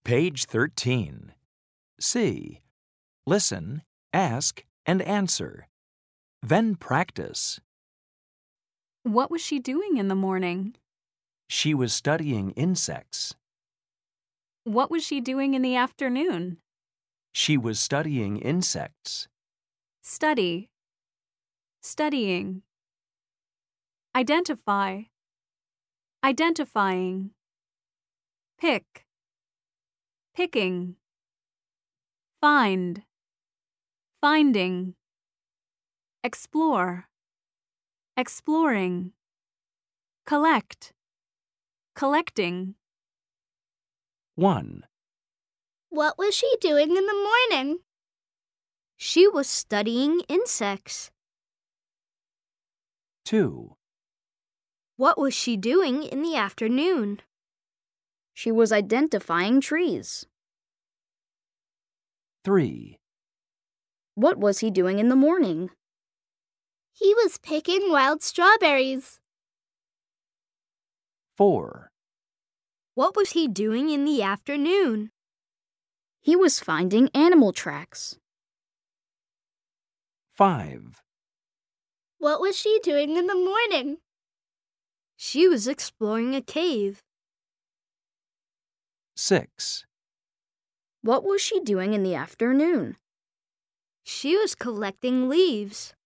Page 13. C. Listen, ask, and answer. Then practice. What was she doing in the morning? She was studying insects. What was she doing in the afternoon? She was studying insects. Study. Studying. Identify. Identifying. Pick. Picking. Find. Finding. Explore. Exploring. Collect. Collecting. 1. What was she doing in the morning? She was studying insects. 2. What was she doing in the afternoon? She was identifying trees. 3. What was he doing in the morning? He was picking wild strawberries. 4. What was he doing in the afternoon? He was finding animal tracks. 5. What was she doing in the morning? She was exploring a cave. 6. What was she doing in the afternoon? She was collecting leaves.